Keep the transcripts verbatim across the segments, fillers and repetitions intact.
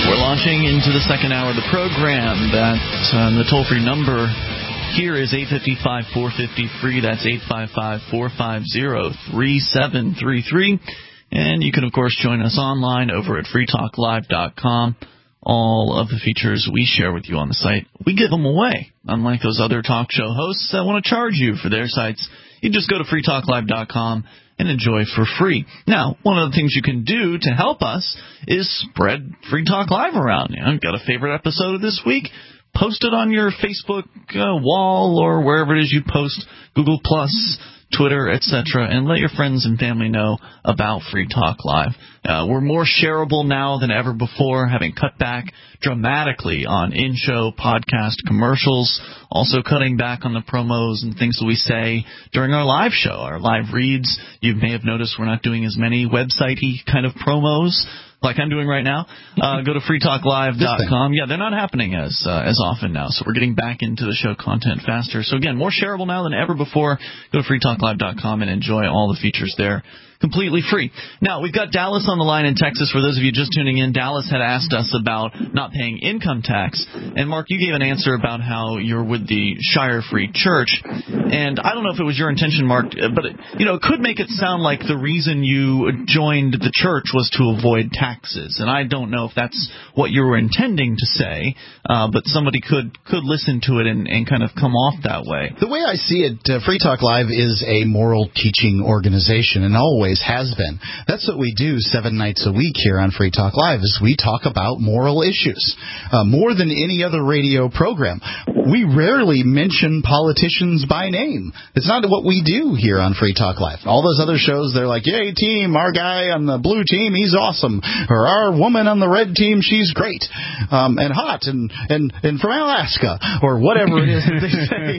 We're launching into the second hour of the program. That um, the toll-free number here is eight five five, four five zero, free. That's eight five five, four five zero, three seven three three. And you can, of course, join us online over at free talk live dot com. All of the features we share with you on the site, we give them away. Unlike those other talk show hosts that want to charge you for their sites, you just go to free talk live dot com and enjoy for free. Now, one of the things you can do to help us is spread Free Talk Live around. You know, got a favorite episode of this week? Post it on your Facebook uh, wall or wherever it is you post, Google Plus, Twitter, et cetera, and let your friends and family know about Free Talk Live. Uh, we're more shareable now than ever before, having cut back dramatically on in-show podcast commercials, also cutting back on the promos and things that we say during our live show, our live reads. You may have noticed we're not doing as many website-y kind of promos like I'm doing right now. Uh, go to free talk live dot com. Yeah, they're not happening as uh, as often now, so we're getting back into the show content faster. So, again, more shareable now than ever before. Go to free talk live dot com and enjoy all the features there completely free. Now, we've got Dallas on the line in Texas. For those of you just tuning in, Dallas had asked us about not paying income tax. And, Mark, you gave an answer about how you're with the Shire Free Church. And I don't know if it was your intention, Mark, but, it, you know, it could make it sound like the reason you joined the church was to avoid taxes. And I don't know if that's what you were intending to say, uh, but somebody could, could listen to it and, and kind of come off that way. The way I see it, uh, Free Talk Live is a moral teaching organization and always has been. That's what we do seven nights a week here on Free Talk Live, is we talk about moral issues. Uh, more than any other radio program. We rarely mention politicians by name. It's not what we do here on Free Talk Live. All those other shows, they're like, yay, team, our guy on the blue team, he's awesome. Or our woman on the red team, she's great. Um, and hot and, and, and from Alaska. Or whatever it is that they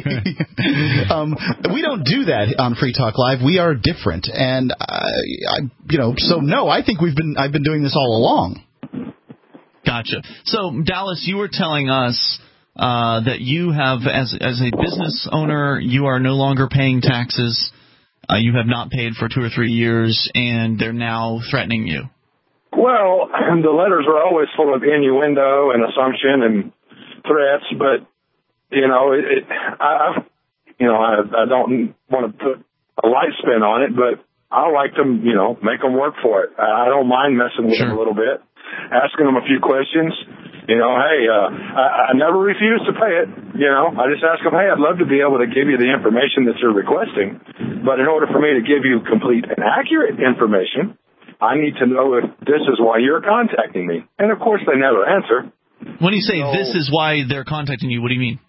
say. um, we don't do that on Free Talk Live. We are different. And, uh, I, you know, so no, I think we've been, I've been doing this all along. Gotcha. So, Dallas, you were telling us uh, that you have, as as a business owner, you are no longer paying taxes. Uh, you have not paid for two or three years, and they're now threatening you. Well, the letters are always full of innuendo and assumption and threats, but you know, it, it, I, you know, I, I don't want to put a light spin on it, but I like to, you know, make them work for it. I don't mind messing with sure. them a little bit, asking them a few questions. You know, hey, uh, I, I never refuse to pay it. You know, I just ask them, hey, I'd love to be able to give you the information that you're requesting. But in order for me to give you complete and accurate information, I need to know if this is why you're contacting me. And, of course, they never answer. When you say so, this is why they're contacting you, what do you mean?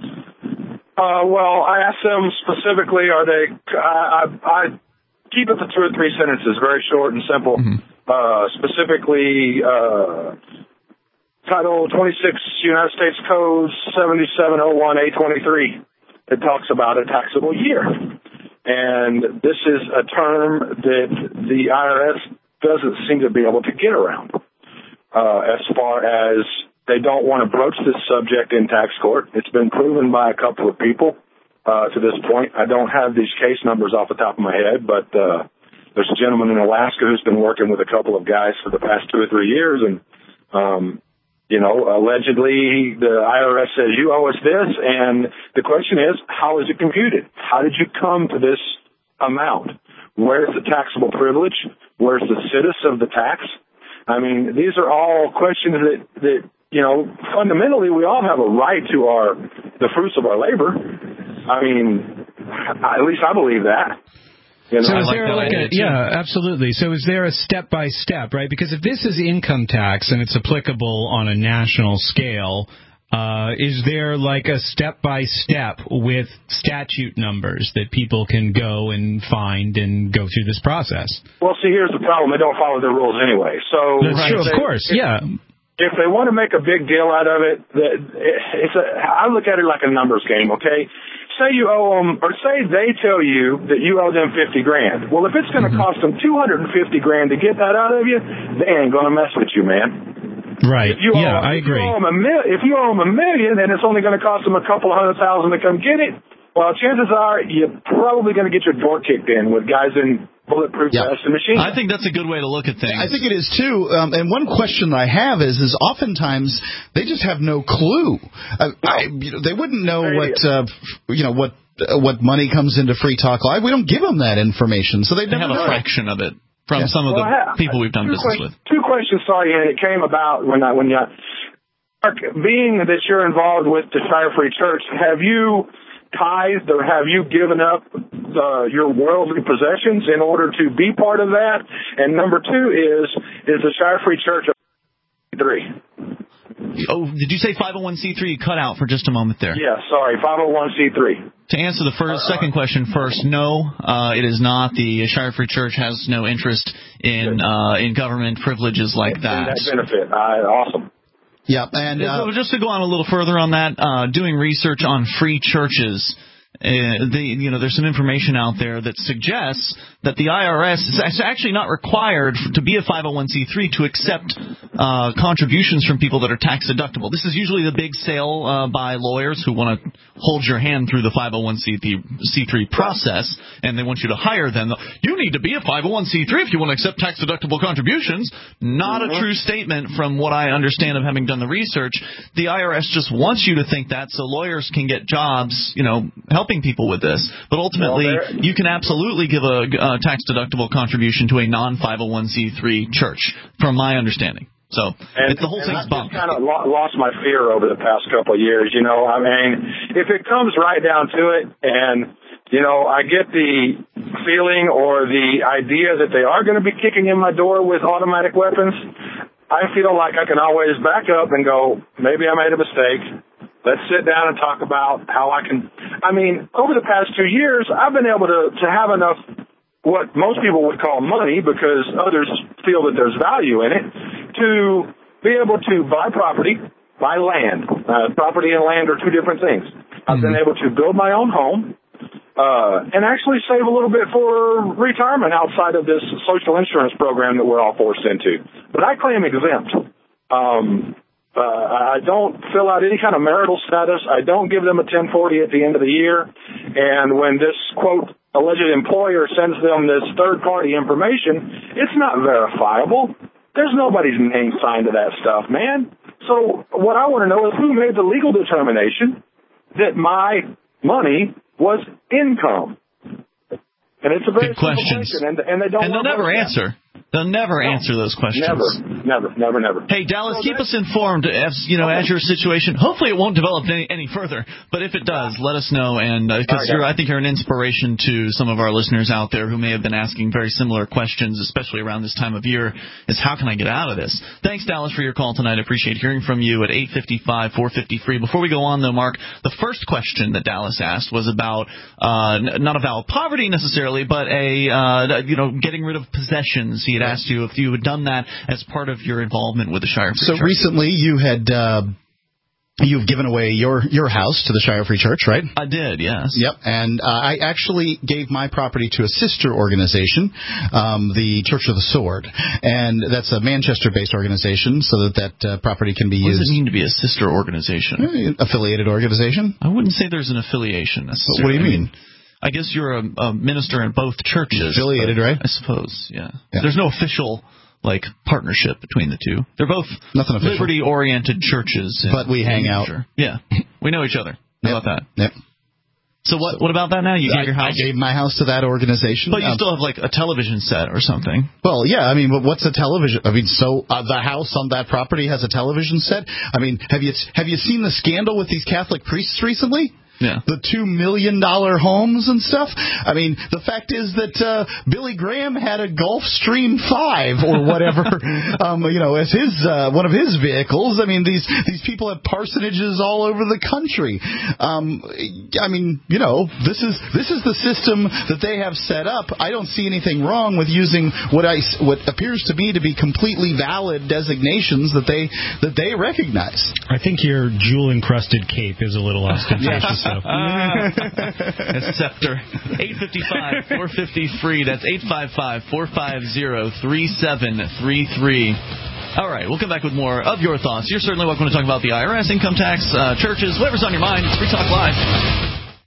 Uh, well, I ask them specifically, are they, I, I, I keep it to two or three sentences, very short and simple. Mm-hmm. Uh, specifically, uh, Title twenty-six, United States Code seventy-seven oh one A twenty-three. It talks about a taxable year. And this is a term that the I R S doesn't seem to be able to get around. Uh, as far as they don't want to broach this subject in tax court. It's been proven by a couple of people uh, to this point. I don't have these case numbers off the top of my head, but uh, there's a gentleman in Alaska who's been working with a couple of guys for the past two or three years, and um, you know, allegedly the I R S says you owe us this, and the question is, how is it computed? How did you come to this amount? Where's the taxable privilege? Where's the situs of the tax? I mean, these are all questions that, that you know, fundamentally we all have a right to our the fruits of our labor. I mean, at least I believe that. You know, so is like there like a, yeah, absolutely. So is there a step-by-step, right? Because if this is income tax and it's applicable on a national scale, uh, is there like a step-by-step with statute numbers that people can go and find and go through this process? Well, see, here's the problem. They don't follow their rules anyway. So That's right, true, of they, course, if, yeah. If they want to make a big deal out of it, it's a, I look at it like a numbers game, okay? Say you owe them, or say they tell you that you owe them fifty grand. Well, if it's going to mm-hmm. cost them two hundred fifty grand to get that out of you, they ain't going to mess with you, man. Right. If you yeah, owe, I if agree. You owe them a mil- if you owe them a million and it's only going to cost them a couple of hundred thousand to come get it, well, chances are you're probably going to get your door kicked in with guys in bulletproof Yeah. vest and machine gun. I think that's a good way to look at things. I think it is too. Um, and one question that I have is, is oftentimes they just have no clue. I, I, you know, they wouldn't know what, uh, you know, what uh, what money comes into Free Talk Live. We don't give them that information, so they they have never a know. fraction of it from Yeah. some of Well, the I have- people we've done two business questions, with. Two questions, sorry, and it came about when I when you. Mark, being that you're involved with the Shire Free Church, have you tithed or have you given up uh, your worldly possessions in order to be part of that? And number two is, is the Shire Free Church a three? Oh, did you say five oh one c three? You cut out for just a moment there. Yeah, sorry, five oh one c three. To answer the first, second question first, no, uh, it is not. The Shire Free Church has no interest in uh, in government privileges like that. That benefit, uh, awesome. Yeah, and uh, So just to go on a little further on that, uh, doing research on free churches, uh, the, you know, there's some information out there that suggests that the I R S is actually not required to be a five oh one c three to accept uh, contributions from people that are tax deductible. This is usually the big sale uh, by lawyers who want to hold your hand through the five oh one c three process, and they want you to hire them. You need to be a five oh one c three if you want to accept tax deductible contributions. Not a true statement from what I understand of having done the research. The I R S just wants you to think that so lawyers can get jobs, you know, helping people with this. But ultimately, Well, you can absolutely give a, a tax-deductible contribution to a non five oh one c three church, from my understanding. So And, it's the whole and thing's I bunk. just kind of lo- lost my fear over the past couple of years. You know, I mean, if it comes right down to it, and you know, I get the feeling or the idea that they are going to be kicking in my door with automatic weapons, I feel like I can always back up and go, maybe I made a mistake. Let's sit down and talk about how I can. I mean, over the past two years, I've been able to to have enough what most people would call money, because others feel that there's value in it, to be able to buy property, buy land. Uh, property and land are two different things. I've been able to build my own home uh, and actually save a little bit for retirement outside of this social insurance program that we're all forced into. But I claim exempt. Um, uh, I don't fill out any kind of marital status. I don't give them a ten forty at the end of the year. And when this, quote, alleged employer sends them this third-party information, it's not verifiable. There's nobody's name signed to that stuff, man. So what I want to know is who made the legal determination that my money was income. And it's a very Good simple questions. question, and, and they don't. And they'll want to never vote answer. They'll never No. answer those questions. Never, never, never, never. Hey, Dallas, So keep that- us informed as you know Okay. as your situation. Hopefully, it won't develop any, any further. But if it does, let us know. And because Okay. you're, I think you're an inspiration to some of our listeners out there who may have been asking very similar questions, especially around this time of year. Is how can I get out of this? Thanks, Dallas, for your call tonight. I appreciate hearing from you at eight fifty-five, four fifty-three. Before we go on, though, Mark, the first question that Dallas asked was about uh, n- not about poverty necessarily, but a uh, you know getting rid of possessions. He had asked you if you had done that as part of your involvement with the Shire Free so Church. recently you had uh, you've given away your your house to the Shire Free Church, right? I did, yes. Yep, and uh, I actually gave my property to a sister organization, um, the Church of the Sword, and that's a Manchester-based organization, so that that uh, property can be What used. does it mean to be a sister organization? Affiliated organization. I wouldn't say there's an affiliation necessarily. What do you I mean? I guess you're a, a minister in both churches. Affiliated, but right? I suppose, yeah. Yeah. There's no official, like, partnership between the two. They're both Nothing official. liberty-oriented churches. in- But we hang in out. Sure. Yeah. We know each other. How Yep. about that? Yep. So what What about that now? You I, gave your I house? gave my house to that organization. But you Um, still have, like, a television set or something. Well, yeah, I mean, but what's a television? I mean, so uh, the house on that property has a television set. I mean, have you have you seen the scandal with these Catholic priests recently? Yeah. The two million dollar homes and stuff. I mean, the fact is that uh, Billy Graham had a Gulfstream five or whatever, um, you know, as his uh, one of his vehicles. I mean, these these people have parsonages all over the country. Um, I mean, you know, this is this is the system that they have set up. I don't see anything wrong with using what I what appears to me to be completely valid designations that they that they recognize. I think your jewel encrusted cape is a little ostentatious. So. A scepter. eight fifty-five, four fifty-three. That's eight five five, four five zero, three seven three three. All right, we'll come back with more of your thoughts. You're certainly welcome to talk about the I R S, income tax, uh, churches, whatever's on your mind. It's Free Talk Live.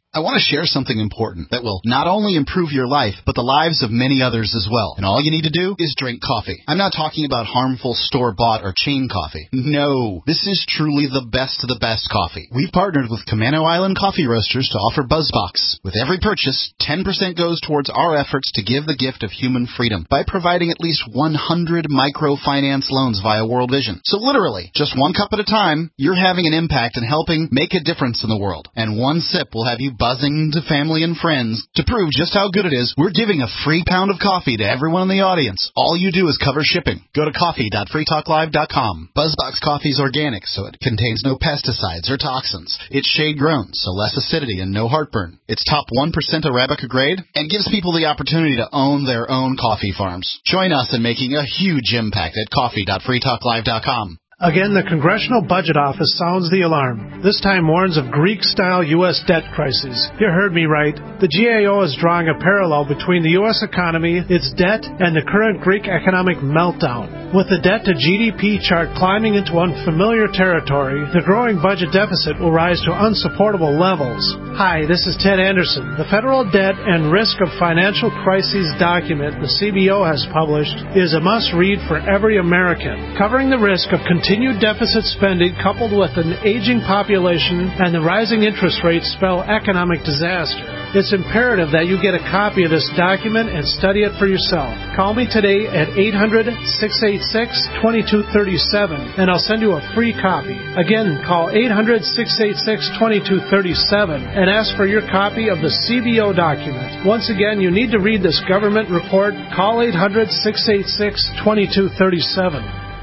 I want to share something important that will not only improve your life, but the lives of many others as well. And all you need to do is drink coffee. I'm not talking about harmful store-bought or chain coffee. No, this is truly the best of the best coffee. We've partnered with Camano Island Coffee Roasters to offer BuzzBox. With every purchase, ten percent goes towards our efforts to give the gift of human freedom by providing at least one hundred microfinance loans via World Vision. So literally, just one cup at a time, you're having an impact and helping make a difference in the world. And one sip will have you buzzing to family and friends. To prove just how good it is, we're giving a free pound of coffee to everyone in the audience. All you do is cover shipping. Go to coffee dot free talk live dot com. BuzzBox coffee is organic, so it contains no pesticides or toxins. It's shade-grown, so less acidity and no heartburn. It's top one percent Arabica grade and gives people the opportunity to own their own coffee farms. Join us in making a huge impact at coffee dot free talk live dot com. Again, the Congressional Budget Office sounds the alarm. This time warns of Greek-style U S debt crisis. You heard me right. The G A O is drawing a parallel between the U S economy, its debt, and the current Greek economic meltdown. With the debt-to-G D P chart climbing into unfamiliar territory, the growing budget deficit will rise to unsupportable levels. Hi, this is Ted Anderson. The Federal Debt and Risk of Financial Crises document the C B O has published is a must-read for every American, covering the risk of continued Continued deficit spending coupled with an aging population and the rising interest rates spell economic disaster. It's imperative that you get a copy of this document and study it for yourself. Call me today at eight hundred, six eight six, two two three seven and I'll send you a free copy. Again, call eight hundred, six eight six, two two three seven and ask for your copy of the C B O document. Once again, you need to read this government report. Call eight hundred, six eight six, two two three seven.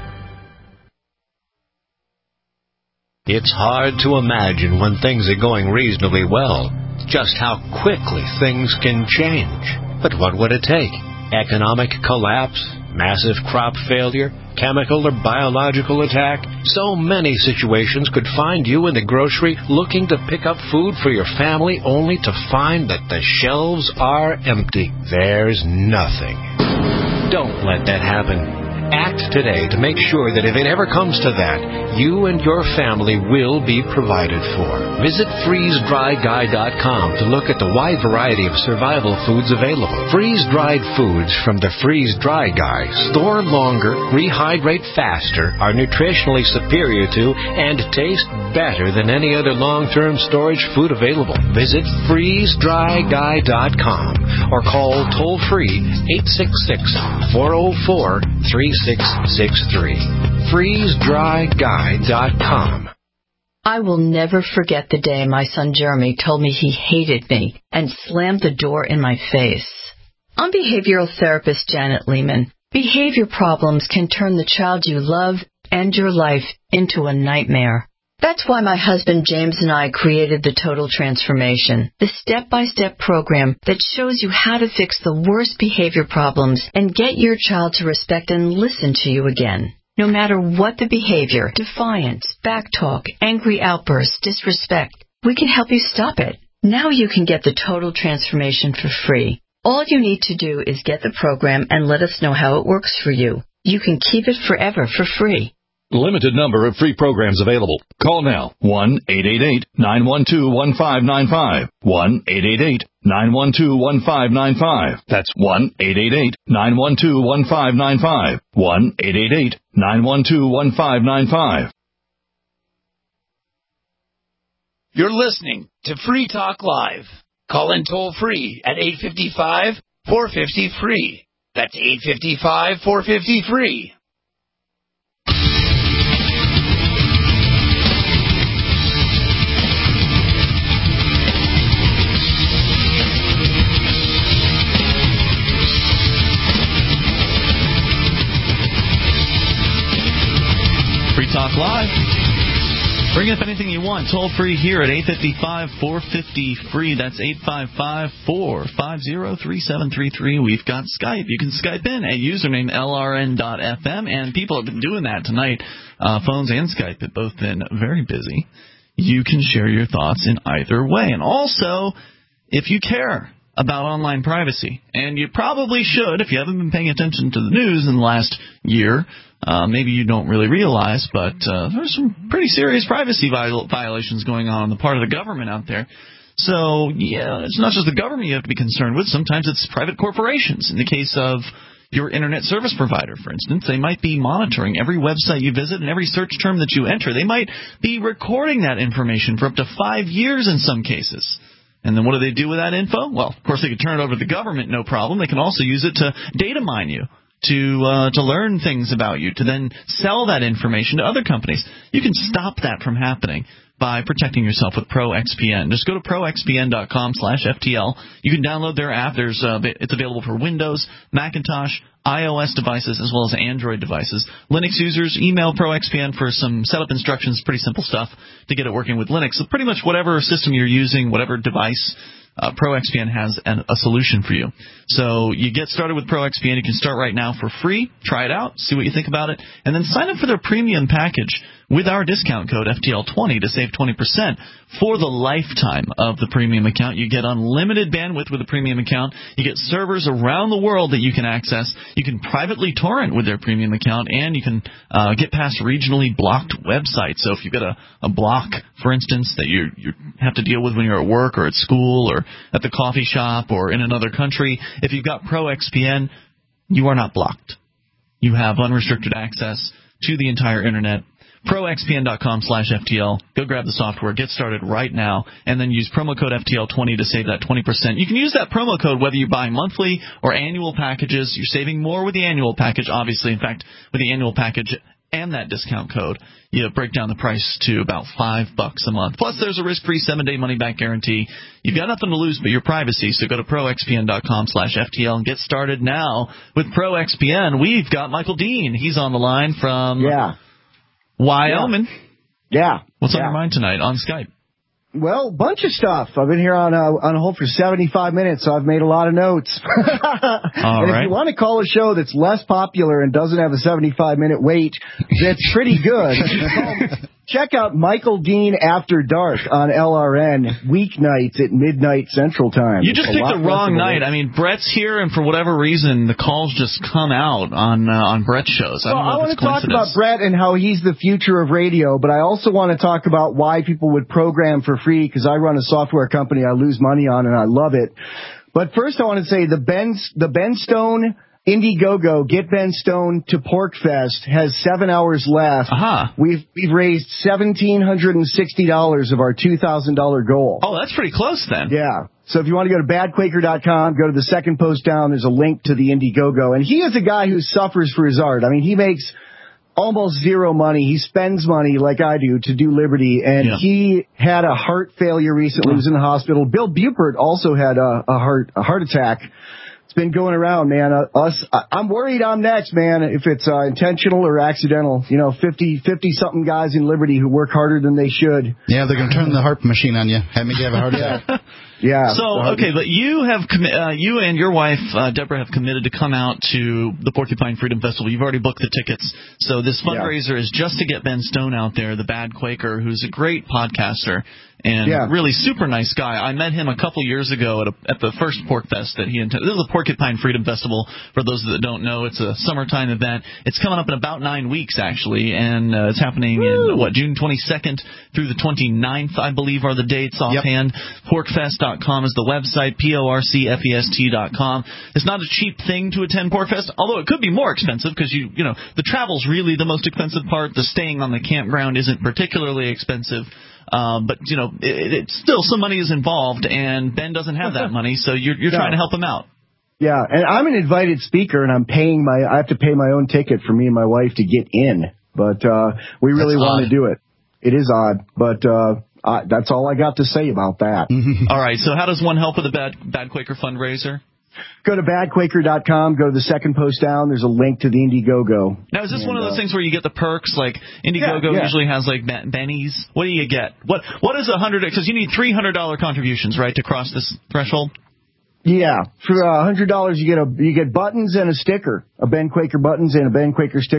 It's hard to imagine when things are going reasonably well, just how quickly things can change. But what would it take? Economic collapse? Massive crop failure? Chemical or biological attack? So many situations could find you in the grocery looking to pick up food for your family only to find that the shelves are empty. There's nothing. Don't let that happen. Act today to make sure that if it ever comes to that, you and your family will be provided for. Visit freeze dry guy dot com to look at the wide variety of survival foods available. Freeze-dried foods from the Freeze Dry Guy store longer, rehydrate faster, are nutritionally superior to, and taste better than any other long-term storage food available. Visit freeze dry guy dot com or call toll-free eight six six, four zero four, three six six three. freeze dry guy dot com. I will never forget the day my son Jeremy told me he hated me and slammed the door in my face. I'm behavioral therapist Janet Lehman. Behavior problems can turn the child you love and your life into a nightmare. That's why my husband James and I created the Total Transformation, the step-by-step program that shows you how to fix the worst behavior problems and get your child to respect and listen to you again. No matter what the behavior, defiance, backtalk, angry outbursts, disrespect, we can help you stop it. Now you can get the Total Transformation for free. All you need to do is get the program and let us know how it works for you. You can keep it forever for free. Limited number of free programs available. Call now. one eight eight eight, nine one two, one five nine five. one eight eight eight, nine one two, one five nine five. That's one eight eight eight, nine one two, one five nine five. one eight eight eight, nine one two, one five nine five. You're listening to Free Talk Live. Call in toll free at eight five five, four five zero, free. That's eight five five, four five zero, free. Free Talk Live. Bring up anything you want. Toll free here at eight five five, four five zero, free. That's eight five five, four five zero, three seven three three. We've got Skype. You can Skype in at username L R N dot F M, and people have been doing that tonight. Uh, phones and Skype have both been very busy. You can share your thoughts in either way. And also, if you care about online privacy, and you probably should if you haven't been paying attention to the news in the last year, Uh, maybe you don't really realize, but uh, there's some pretty serious privacy viol- violations going on on the part of the government out there. So, yeah, it's not just the government you have to be concerned with. Sometimes it's private corporations. In the case of your internet service provider, for instance, they might be monitoring every website you visit and every search term that you enter. They might be recording that information for up to five years in some cases. And then what do they do with that info? Well, of course, they could turn it over to the government, no problem. They can also use it to data mine you, to uh, to learn things about you, to then sell that information to other companies. You can stop that from happening by protecting yourself with ProXPN. Just go to proxpn.com slash FTL. You can download their app. There's uh, it's available for Windows, Macintosh, iOS devices, as well as Android devices. Linux users, email ProXPN for some setup instructions, pretty simple stuff to get it working with Linux. So pretty much whatever system you're using, whatever device, Uh, ProXPN has an, a solution for you. So you get started with ProXPN. You can start right now for free. Try it out. See what you think about it. And then sign up for their premium package with our discount code F T L twenty to save twenty percent for the lifetime of the premium account. You get unlimited bandwidth with a premium account. You get servers around the world that you can access. You can privately torrent with their premium account, and you can uh, get past regionally blocked websites. So if you've got a, a block, for instance, that you you have to deal with when you're at work or at school or at the coffee shop or in another country, if you've got ProXPN, you are not blocked. You have unrestricted access to the entire Internet. ProXPN.com slash FTL. Go grab the software. Get started right now. And then use promo code F T L twenty to save that twenty percent. You can use that promo code whether you buy monthly or annual packages. You're saving more with the annual package, obviously. In fact, with the annual package and that discount code, you break down the price to about five bucks a month. Plus, there's a risk-free seven-day money-back guarantee. You've got nothing to lose but your privacy, so go to proxpn.com slash FTL and get started now with ProXPN. We've got Michael Dean. He's on the line from yeah. Wyoming. Yeah. What's yeah. on your mind tonight on Skype? Well, bunch of stuff. I've been here on uh, on hold for seventy-five minutes, so I've made a lot of notes. All and right. if you want to call a show that's less popular and doesn't have a seventy-five minute wait, that's pretty good. Check out Michael Dean After Dark on L R N weeknights at midnight Central Time. You just a picked the wrong night. I mean, Brett's here, and for whatever reason, the calls just come out on uh, on Brett's shows. I well, don't know I if want it's to talk coincidence. about Brett and how he's the future of radio, but I also want to talk about why people would program for free, because I run a software company I lose money on, and I love it. But first I want to say the Ben, the Ben Stone Indiegogo Get Ben Stone to Porkfest has seven hours left. Uh-huh. We've we've raised one thousand seven hundred sixty dollars of our two thousand dollars goal. Oh, that's pretty close then. Yeah. So if you want to go to bad quaker dot com, go to the second post down. There's a link to the Indiegogo. And he is a guy who suffers for his art. I mean, he makes almost zero money. He spends money like I do to do Liberty. And yeah. he had a heart failure recently. He was in the hospital. Bill Bupert also had a, a heart a heart attack. It's been going around, man. Uh, us, I, I'm worried I'm next, man, if it's uh, intentional or accidental. You know, fifty, fifty-something guys in Liberty who work harder than they should. Yeah, they're going to turn the HAARP machine on you. Have me have a heart attack. Yeah. So, okay, but you have commi- uh, you and your wife, uh, Deborah, have committed to come out to the Porcupine Freedom Festival. You've already booked the tickets. So this fundraiser yeah. is just to get Ben Stone out there, the Bad Quaker, who's a great podcaster and yeah. really super nice guy. I met him a couple years ago at, a, at the first Pork Fest that he attended. This is the Porcupine Freedom Festival. For those that don't know, it's a summertime event. It's coming up in about nine weeks, actually, and uh, it's happening Woo! in, what, June twenty-second through the twenty-ninth, I believe, are the dates offhand. Yep. porkfest dot com is the website, P O R C F E S T dot com. It's not a cheap thing to attend Porkfest, although it could be more expensive because, you you know, the travel's really the most expensive part. The staying on the campground isn't particularly expensive. Um, but, you know, it, it, still some money is involved, and Ben doesn't have that money, so you're, you're no. trying to help him out. Yeah, and I'm an invited speaker, and I'm paying my, I have to pay my own ticket for me and my wife to get in. But uh, we really want to do it. It is odd, but uh, I, that's all I got to say about that. All right, so how does one help with the Bad, Bad Quaker fundraiser? Go to bad quaker dot com, go to the second post down, there's a link to the Indiegogo. Now, is this and, one of those uh, things where you get the perks, like Indiegogo yeah, yeah. usually has, like, bennies? What do you get? What What is a hundred, because you need three hundred dollars contributions, right, to cross this threshold? Yeah, for uh, one hundred dollars you get a you get buttons and a sticker, a Ben Quaker buttons and a Ben Quaker sticker.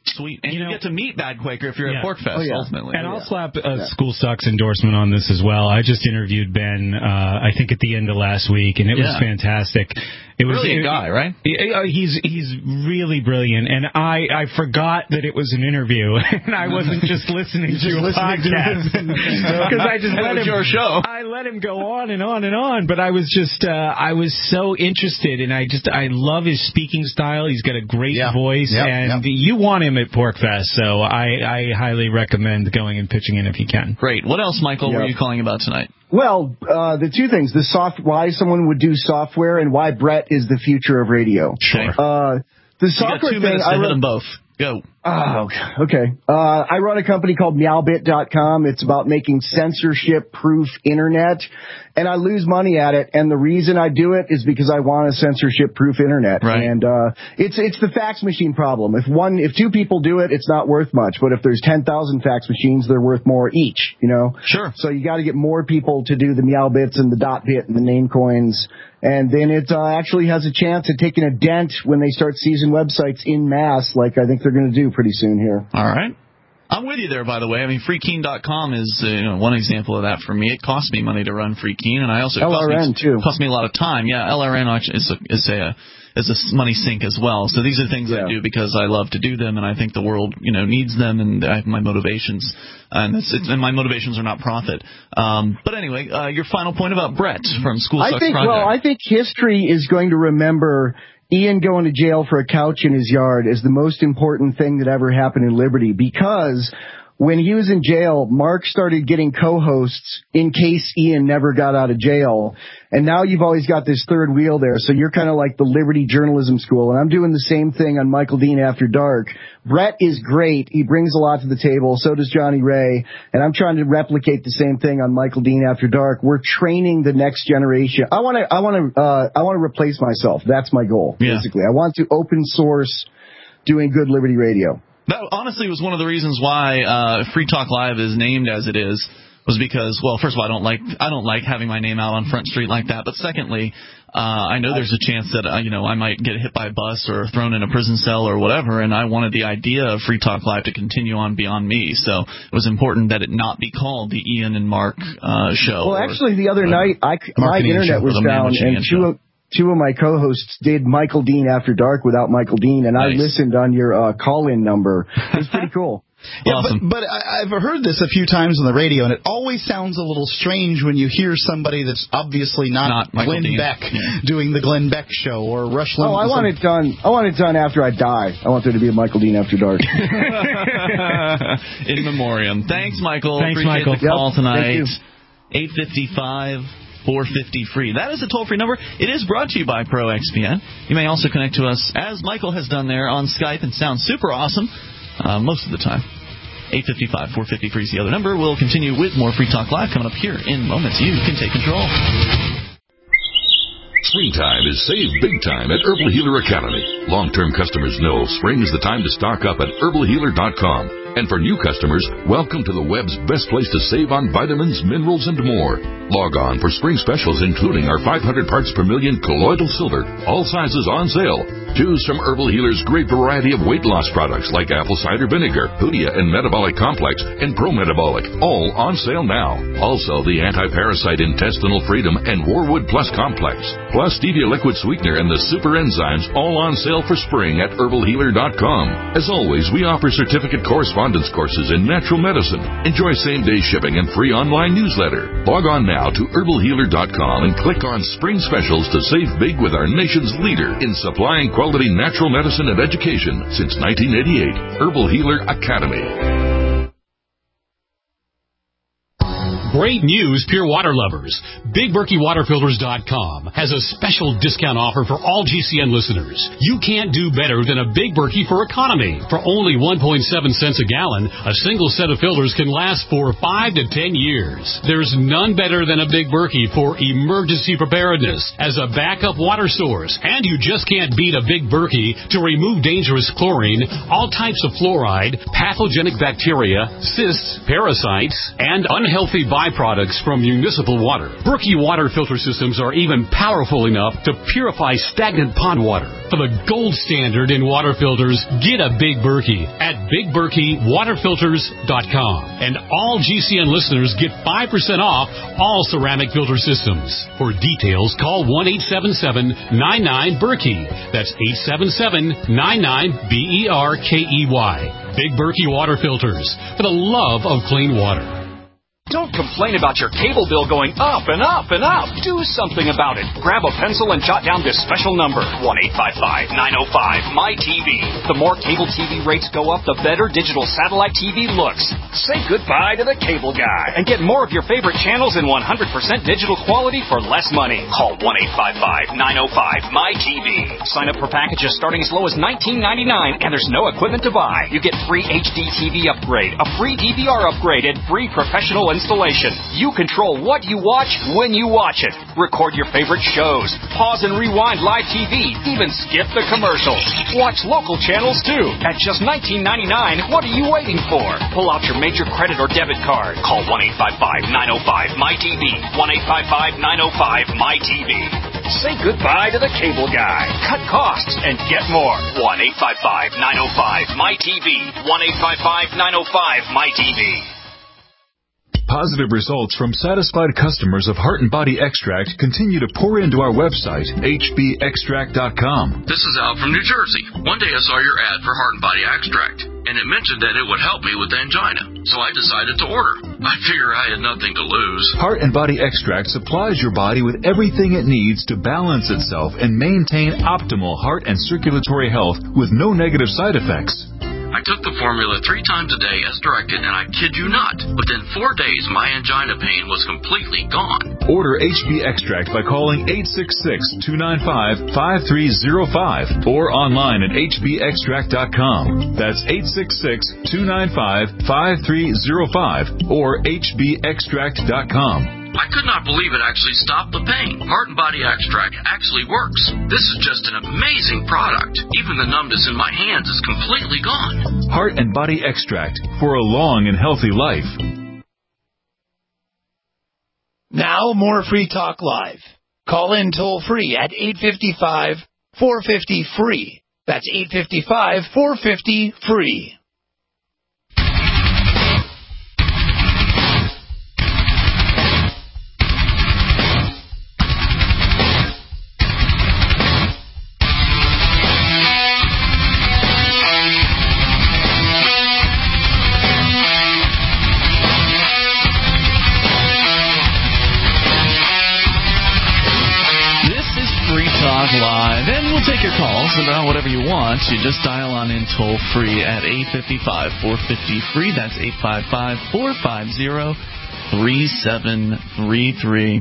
Sweet. And you, you know, get to meet Bad Quaker if you're yeah. at Porkfest, oh, yeah. ultimately. And I'll yeah. slap a yeah. School Sucks endorsement on this as well. I just interviewed Ben, uh, I think at the end of last week, and it yeah. was fantastic. It was brilliant it, guy, right? He's he's really brilliant, and I, I forgot that it was an interview, and I wasn't just listening to a podcast because I just let him. Your show. I let him go on and on and on, but I was just uh, I was so interested, and I just I love his speaking style. He's got a great yeah. voice, yep, and yep. you want him at Porkfest, so I, I highly recommend going and pitching in if you can. Great. What else, Michael? Yep. Were you calling about tonight? Well, uh, the two things, the soft, why someone would do software and why Brett is the future of radio. Sure. Uh, the software you got two thing, minutes to I hit wrote, them both. Go. Oh, okay. Uh, I run a company called Meowbit dot com. It's about making censorship-proof internet, and I lose money at it. And the reason I do it is because I want a censorship-proof internet. Right. And uh, it's it's the fax machine problem. If one, if two people do it, it's not worth much. But if there's ten thousand fax machines, they're worth more each. You know. Sure. So you got to get more people to do the Meowbits and the Dotbit and the Namecoins. And then it uh, actually has a chance at taking a dent when they start seizing websites in mass, like I think they're going to do pretty soon here. All right. I'm with you there, by the way. I mean, Freekeen dot com is uh, you know, one example of that for me. It costs me money to run Freekeen, and I also L R N cost me, too. Cost me a lot of time. Yeah, L R N actually is a, is a is a money sink as well. So these are things yeah. I do because I love to do them, and I think the world you know needs them, and I have my motivations, and it's, it's, and my motivations are not profit. Um, but anyway, uh, your final point about Brett from School Sucks I think Project. well, I think history is going to remember Ian going to jail for a couch in his yard as the most important thing that ever happened in Liberty, because when he was in jail, Mark started getting co-hosts in case Ian never got out of jail. And now you've always got this third wheel there. So you're kind of like the Liberty Journalism School. And I'm doing the same thing on Michael Dean After Dark. Brett is great. He brings a lot to the table. So does Johnny Ray. And I'm trying to replicate the same thing on Michael Dean After Dark. We're training the next generation. I want to, I want to, uh, I want to replace myself. That's my goal, yeah. basically. I want to open source doing good Liberty radio. That honestly was one of the reasons why uh, Free Talk Live is named as it is, was because, well, first of all, I don't like I don't like having my name out on Front Street like that. But secondly, uh, I know there's a chance that uh, you know I might get hit by a bus or thrown in a prison cell or whatever, and I wanted the idea of Free Talk Live to continue on beyond me. So it was important that it not be called the Ian and Mark uh, show. Well, or, actually, the other uh, night, I, my internet was down, and two of, two of my co-hosts did Michael Dean After Dark without Michael Dean, and nice. I listened on your uh, call-in number. It was pretty cool. Yeah, awesome. but, but I, I've heard this a few times on the radio, and it always sounds a little strange when you hear somebody that's obviously not, not Glenn Dean. Beck yeah. doing the Glenn Beck show or Rush Limbaugh. Oh, I want it done. I want it done after I die. I want there to be a Michael Dean After Dark. In memoriam. Thanks, Michael. Thanks, Appreciate Michael. the call yep, tonight. eight five five, four five zero, free. That is a toll-free number. It is brought to you by Pro X P N. You may also connect to us, as Michael has done there, on Skype and sound super awesome uh, most of the time. eight five five, four five zero, free is the other number. We'll continue with more Free Talk Live coming up here in moments. You can take control. Springtime is save big time at Herbal Healer Academy. Long-term customers know spring is the time to stock up at herbal healer dot com. And for new customers, welcome to the web's best place to save on vitamins, minerals, and more. Log on for spring specials, including our five hundred parts per million colloidal silver, all sizes on sale. Choose from Herbal Healer's great variety of weight loss products like apple cider vinegar, Hoodia and Metabolic Complex, and Pro Metabolic, all on sale now. Also, the anti-parasite intestinal freedom and Warwood Plus Complex, plus stevia liquid sweetener and the super enzymes, all on sale for spring at herbal healer dot com. As always, we offer certificate correspondence courses in natural medicine. Enjoy same-day shipping and free online newsletter. Log on now to herbal healer dot com and click on Spring Specials to save big with our nation's leader in supplying quality natural medicine and education since nineteen eighty-eight. Herbal Healer Academy. Great news, Pure Water lovers. Big Berkey Water Filters dot com has a special discount offer for all G C N listeners. You can't do better than a Big Berkey for economy. For only one point seven cents a gallon, a single set of filters can last for five to ten years. There's none better than a Big Berkey for emergency preparedness as a backup water source. And you just can't beat a Big Berkey to remove dangerous chlorine, all types of fluoride, pathogenic bacteria, cysts, parasites, and unhealthy byproducts from municipal water. Berkey water filter systems are even powerful enough to purify stagnant pond water. For the gold standard in water filters, get a Big Berkey at big berkey water filters dot com. And all G C N listeners get five percent off all ceramic filter systems. For details, call one eight seven seven nine nine Berkey. That's eight seven seven nine nine B E R K E Y. Big Berkey water filters, for the love of clean water. Don't complain about your cable bill going up and up and up. Do something about it. Grab a pencil and jot down this special number, one eight five five nine oh five M Y T V. The more cable T V rates go up, the better digital satellite T V looks. Say goodbye to the cable guy and get more of your favorite channels in one hundred percent digital quality for less money. Call one eight five five nine oh five M Y T V. Sign up for packages starting as low as nineteen ninety-nine, and there's no equipment to buy. You get free H D T V upgrade, a free D V R upgrade, and free professional installation. You control what you watch when you watch it. Record your favorite shows. Pause and rewind live T V. Even skip the commercials. Watch local channels too. At just nineteen ninety-nine, what are you waiting for? Pull out your major credit or debit card. Call one eight five five nine oh five M Y T V. one eight five five nine oh five M Y T V. Say goodbye to the cable guy. Cut costs and get more. one eight five five nine oh five M Y T V. one eight five five nine oh five M Y T V. Positive results from satisfied customers of Heart and Body Extract continue to pour into our website, H B extract dot com. This is Al from New Jersey. One day I saw your ad for Heart and Body Extract, and it mentioned that it would help me with angina, so I decided to order. I figure I had nothing to lose. Heart and Body Extract supplies your body with everything it needs to balance itself and maintain optimal heart and circulatory health with no negative side effects. I took the formula three times a day as directed, and I kid you not, within four days my angina pain was completely gone. Order H B Extract by calling eight six six, two nine five, five three zero five or online at H B extract dot com. That's eight six six, two nine five, five three zero five or H B extract dot com. I could not believe it actually stopped the pain. Heart and Body Extract actually works. This is just an amazing product. Even the numbness in my hands is completely gone. Heart and Body Extract for a long and healthy life. Now more Free Talk Live. Call in toll free at eight five five, four five zero, free. That's eight five five, four five zero, free. Live, and we'll take your calls about whatever you want. You just dial on in toll free at eight five five, four five zero, free. That's eight five five, four five zero, three seven three three.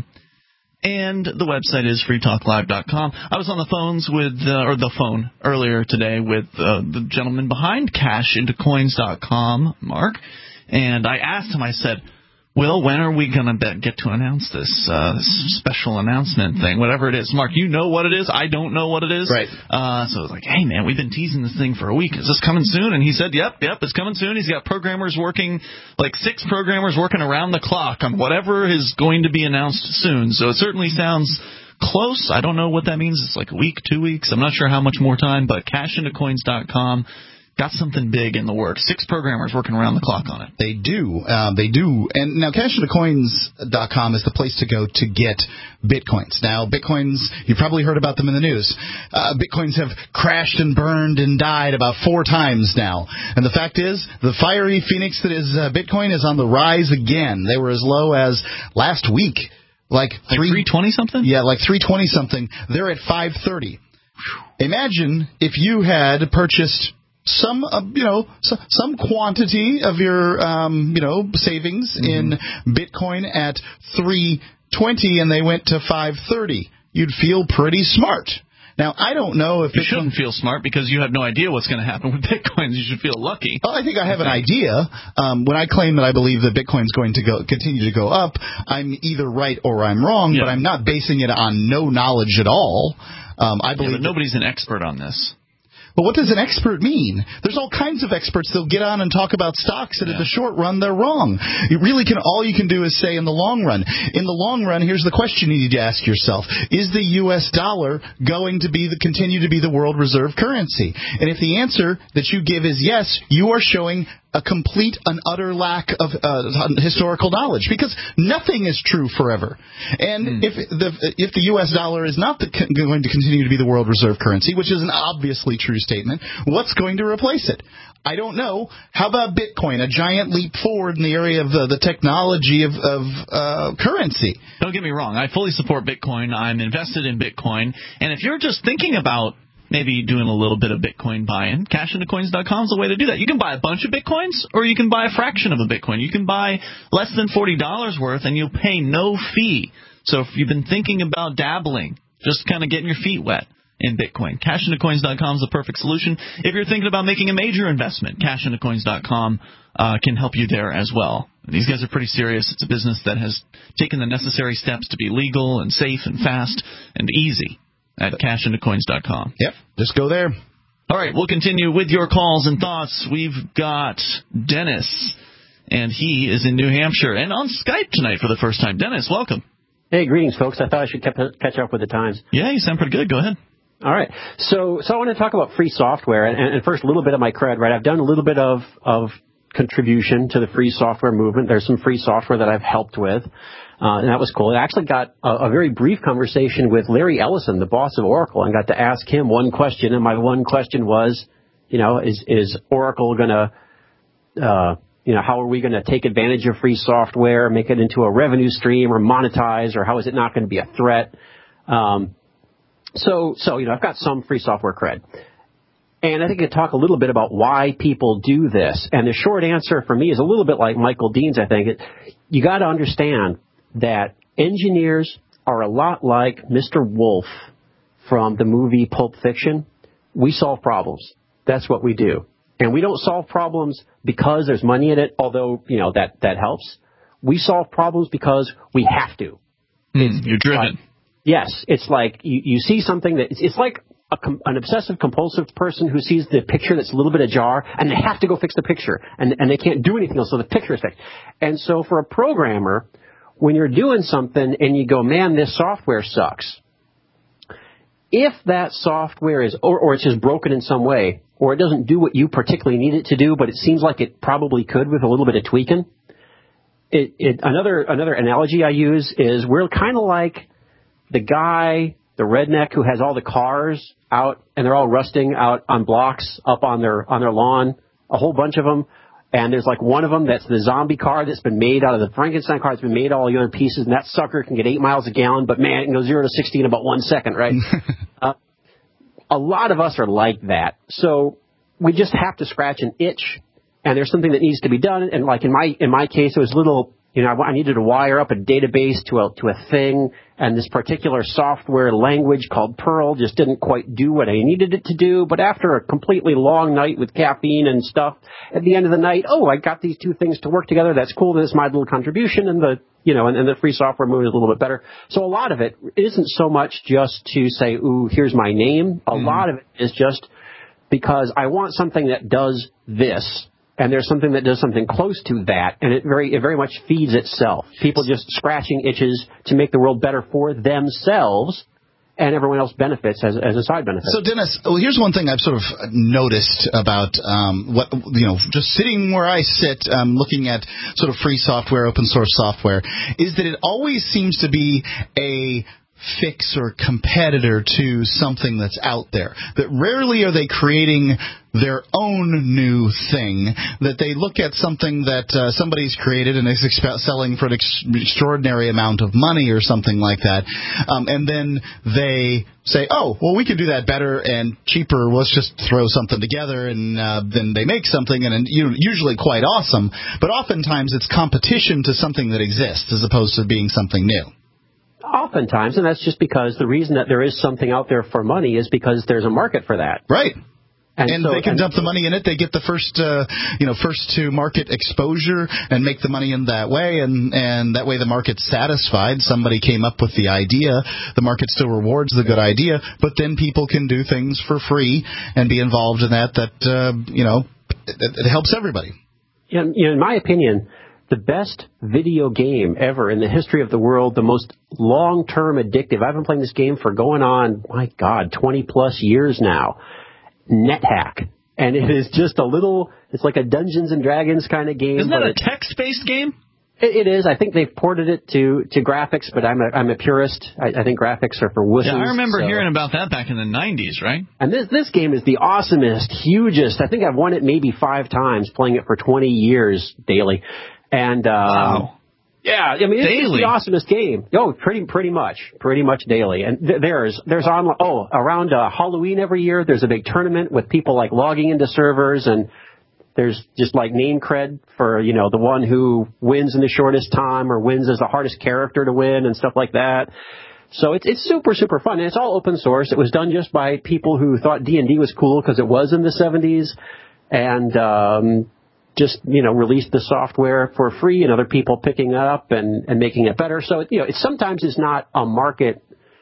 And the website is free talk live dot com. I was on the phones with, uh, or the phone earlier today with uh, the gentleman behind cash into coins dot com, Mark, and I asked him, I said, Will, when are we going to get to announce this uh, special announcement thing, whatever it is? Mark, you know what it is. I don't know what it is. Right. Uh, so I was like, hey, man, we've been teasing this thing for a week. Is this coming soon? And he said, yep, yep, it's coming soon. He's got programmers working, like six programmers working around the clock on whatever is going to be announced soon. So it certainly sounds close. I don't know what that means. It's like a week, two weeks. I'm not sure how much more time, but cash into coins dot com. Got something big in the works. Six programmers working around the clock on it. They do. Uh, they do. And now cash into coins dot com is the place to go to get Bitcoins. Now, Bitcoins, you've probably heard about them in the news. Uh, Bitcoins have crashed and burned and died about four times now. And the fact is, the fiery phoenix that is uh, Bitcoin is on the rise again. They were as low as last week. Like, like three twenty something? Yeah, like three twenty something. They're at five thirty. Imagine if you had purchased some, uh, you know, so, some quantity of your, um, you know, savings mm-hmm. in Bitcoin at three twenty and they went to five thirty. You'd feel pretty smart. Now, I don't know if you Bitcoin... shouldn't feel smart because you have no idea what's going to happen with Bitcoins. You should feel lucky. Well, I think I have an idea. Um, when I claim that I believe that Bitcoin's going to go continue to go up, I'm either right or I'm wrong, yeah. but I'm not basing it on no knowledge at all. Um, I believe yeah, but nobody's an expert on this. But what does an expert mean? There's all kinds of experts that'll get on and talk about stocks, and yeah. in the short run, they're wrong. You really can, all you can do is say in the long run. In the long run, here's the question you need to ask yourself. Is the U S dollar going to be the, continue to be the world reserve currency? And if the answer that you give is yes, you are showing a complete and utter lack of uh, historical knowledge, because nothing is true forever. And mm. if the if the U S dollar is not the, going to continue to be the world reserve currency, which is an obviously true statement, what's going to replace it? I don't know. How about Bitcoin, a giant leap forward in the area of the, the technology of, of uh, currency? Don't get me wrong. I fully support Bitcoin. I'm invested in Bitcoin. And if you're just thinking about maybe doing a little bit of Bitcoin buy-in, cash into coins dot com is the way to do that. You can buy a bunch of Bitcoins, or you can buy a fraction of a Bitcoin. You can buy less than forty dollars worth, and you'll pay no fee. So if you've been thinking about dabbling, just kind of getting your feet wet in Bitcoin, cash into coins dot com is the perfect solution. If you're thinking about making a major investment, cash into coins dot com uh, can help you there as well. These guys are pretty serious. It's a business that has taken the necessary steps to be legal and safe and fast and easy at cash into coins dot com. Yep, just go there. All right, we'll continue with your calls and thoughts. We've got Dennis, and he is in New Hampshire and on Skype tonight for the first time. Dennis, welcome. Hey, greetings, folks. I thought I should catch up with the times. Yeah, you sound pretty good. Go ahead. All right. So so I want to talk about free software. And, and first, a little bit of my cred, right? I've done a little bit of, of contribution to the free software movement. There's some free software that I've helped with. Uh, and that was cool. I actually got a, a very brief conversation with Larry Ellison, the boss of Oracle, and got to ask him one question. And my one question was, you know, is, is Oracle going to, uh, you know, how are we going to take advantage of free software, make it into a revenue stream or monetize, or how is it not going to be a threat? Um, so, so, you know, I've got some free software cred. And I think I could talk a little bit about why people do this. And the short answer for me is a little bit like Michael Dean's, I think. It, you got to understand that engineers are a lot like Mister Wolf from the movie Pulp Fiction. We solve problems. That's what we do. And we don't solve problems because there's money in it, although, you know, that, that helps. We solve problems because we have to. Mm, you're driven. Like, yes. It's like you, you see something that it's, it's like a, an obsessive compulsive person who sees the picture that's a little bit ajar, and they have to go fix the picture, and, and they can't do anything else, so the picture is fixed. And so for a programmer, when you're doing something and you go, man, this software sucks, if that software is, or, or it's just broken in some way, or it doesn't do what you particularly need it to do, but it seems like it probably could with a little bit of tweaking. It, it, another another analogy I use is we're kind of like the guy, the redneck who has all the cars out and they're all rusting out on blocks up on their on their lawn, a whole bunch of them. And there's like one of them that's the zombie car that's been made out of the Frankenstein car that's been made all the other pieces, and that sucker can get eight miles a gallon, but man, it can go zero to sixty in about one second, right? uh, a lot of us are like that. So we just have to scratch an itch, and there's something that needs to be done. And like in my in my case, it was a little, you know, I, I needed to wire up a database to a to a thing, and this particular software language called Perl just didn't quite do what I needed it to do. But after a completely long night with caffeine and stuff, at the end of the night, oh, I got these two things to work together. That's cool. That's my little contribution, and the you know, and, and the free software movement is a little bit better. So a lot of it isn't so much just to say, ooh, here's my name. A mm-hmm. lot of it is just because I want something that does this. And there's something that does something close to that, and it very it very much feeds itself. People just scratching itches to make the world better for themselves, and everyone else benefits as, as a side benefit. So, Dennis, well, here's one thing I've sort of noticed about um, what you know, just sitting where I sit, um, looking at sort of free software, open source software, is that it always seems to be a fix or competitor to something that's out there. That rarely are they creating their own new thing, that they look at something that uh, somebody's created and is exp- selling for an ex- extraordinary amount of money or something like that, um, and then they say, oh, well, we can do that better and cheaper. Let's just throw something together, and uh, then they make something, and, and you know, usually quite awesome, but oftentimes it's competition to something that exists as opposed to being something new. Oftentimes, and that's just because the reason that there is something out there for money is because there's a market for that. Right. And, And, so, they can and, dump the money in it. They get the first, uh, you know, first to market exposure and make the money in that way. And, and that way the market's satisfied. Somebody came up with the idea. The market still rewards the good idea, but then people can do things for free and be involved in that. That uh, you know, it, it helps everybody. In, you know, in my opinion, the best video game ever in the history of the world, the most long-term addictive. I've been playing this game for going on, my God, twenty plus years now. NetHack. And it is just a little, it's like a Dungeons and Dragons kind of game. Isn't that but a text-based game? It, it is. I think they've ported it to, to graphics, but I'm a, I'm a purist. I, I think graphics are for wussies. Yeah, I remember so. hearing about that back in the nineties, right? And this this game is the awesomest, hugest. I think I've won it maybe five times, playing it for twenty years daily. And, um, wow. Yeah, I mean, it's, it's the awesomest game. Oh, pretty, pretty much, pretty much daily. And th- there's, there's on, oh, around uh, Halloween every year, there's a big tournament with people like logging into servers, and there's just like name cred for, you know, the one who wins in the shortest time or wins as the hardest character to win and stuff like that. So it's, it's super, super fun. And it's all open source. It was done just by people who thought D and D was cool because it was in the seventies. And, um, just, you know, released the software for free, and other people picking it up and, and making it better. So, you know, it sometimes is not a market